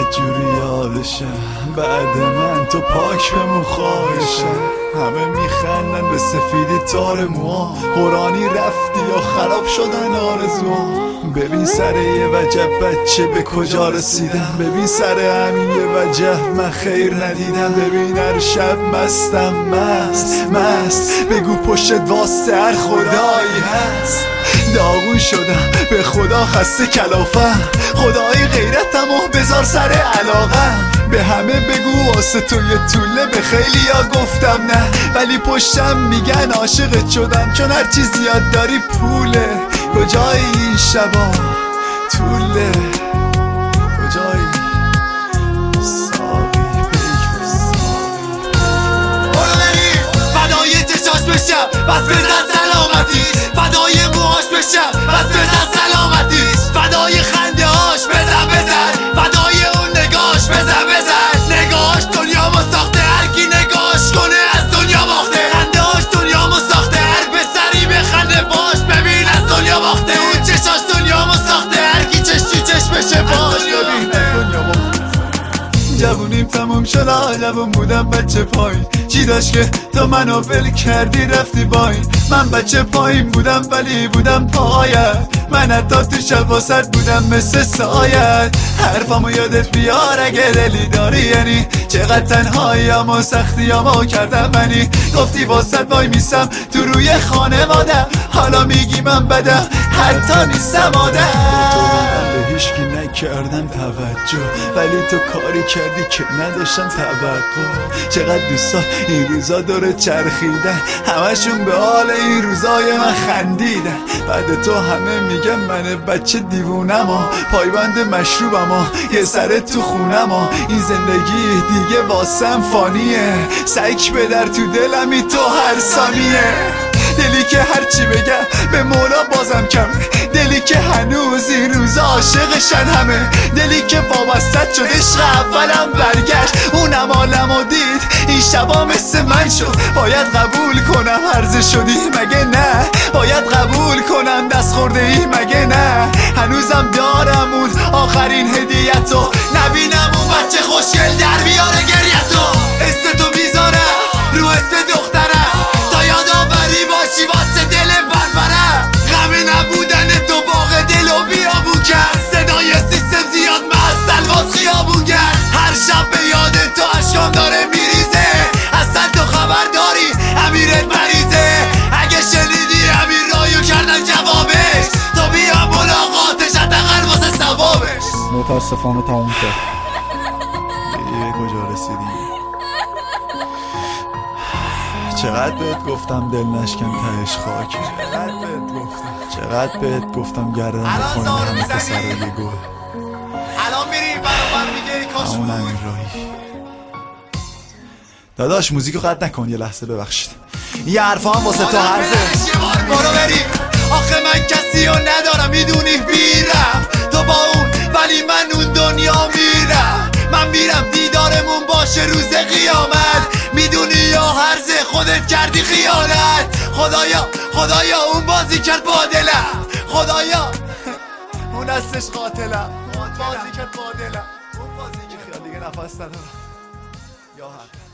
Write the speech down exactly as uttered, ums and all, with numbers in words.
جوری یادشم بعد من تو پاک بمون خواهشم. همه میخندن به سفیدی تار موها، قرآنی رفتی یا خراب شدن آرزوها. ببین سر یه وجب بچه به کجا رسیدم، ببین سر همین یه وجب من خیر ندیدم. ببین هر شب مستم مست مست، بگو پشت واسه هر خدایی هست. داغون شدم به خدا خسته کلافم، خدای غیرتم و بذار سر علاقم. به همه بگو واسه تو یه طوله، به خیلی ها گفتم نه ولی پشتم میگن عاشقت شدم، چون هر چی زیاد داری پوله. کجایی این شبا طوله، کجایی ساقی پیک به ساقی. برو بریم فدای چشاش بشم بس بزن سلامتی، فدای موهاش بشم بس بزن سلامتی، فدای خنده هاش بزن بزن، فدای اون نگاش بزن بزن. نگاش دنیا ما ساخته، هر کی نگاش کنه از دنیا باخته. خنده هاش دنیا ما ساخته، هر پسری بخنده باش ببین از دنیا باخته. اون چشاش دنیا ما ساخته، هر کی چش تو چشمشه باش ببین از دنیا باخته. جوونیم تموم شد، جوون بودم بچه پایین، چی داشت که تو منو ول کردی رفتی باین. من بچه پایین بودم ولی بودم پایت، من حتی تو شب واسط بودم مثل سایت. حرفامو یادت بیار اگه دلی داری، یعنی چقدر تنهاییم و سختیامو کردم منی. گفتی واسط وای میسم تو روی خانواده، حالا میگی من بدم حتی نیستم آدم. به هیچکی نکردم توجه ولی تو کاری کردی که نداشتم توقع. چقدر دوستا این روزا داره چرخیدن، همشون به حال این روزای من خندیدن. بعد تو همه میگن من بچه دیوونم ها، پایبند مشروبم ها، یه سر تو خونم ها. این زندگی دیگه واسم فانیه، سگ به در تو دلمی تو هر ثانیه. دلی که هرچی بگم به مولا بازم کمه، دلی که هنوز این روزا عاشقشن همه. دلی که وابستت شد عشق اولم برگشت، اونم عالمو دید این شبا مثل من شد. باید قبول کنم عرضه شدی مگه نه، باید قبول کنم دست خورده ای مگه نه. هنوزم دارم اون آخرین هدیتو، نبینم اون بچه خوشگل در بیاره گریتو. استتو میذارم رو است دخترم تا یادآوری باشی واسه دل بربرم. غم نبودن تو باغ دل و بیابون کرد، صدای سیستم زیاد محصل باز خیابون کرد. هر شب به یاد تو اشکام داره میریزه، اصلا تو خبر داری امیرت مریضه. اگه شنیدی امیر رایو کردن جوابش، تو بیا ملاقاتش حداقل واسه ثوابش. متاسفانه تموم شد. دیگه کجا رسیدیم؟ چقدر بهت گفتم دل نشکن تهش خاکی، چقدر بهت گفتم چقدر بهت گفتم گردن بخواین همه پسر یه گل. الان میری برابر میگه کاش همون امیر راهی. داداش موزیکو قطع نکن یه لحظه ببخشید، یه حرفا هم واسه تو حرفه. برو بریم آخه من کسی رو ندارم میدونی بیرم تو با اون، ولی من اون دنیا میرم. من میرم دیدارمون باشه روز قیامت، میدونی یا هرزه خودت کردی خیانت. خدایا خدایا اون بازی کرد با دلم، خدایا اون هستش قاتلم، بازی کرد با دلم. اون بازی که خیال دیگه نفس ندارم یا حق.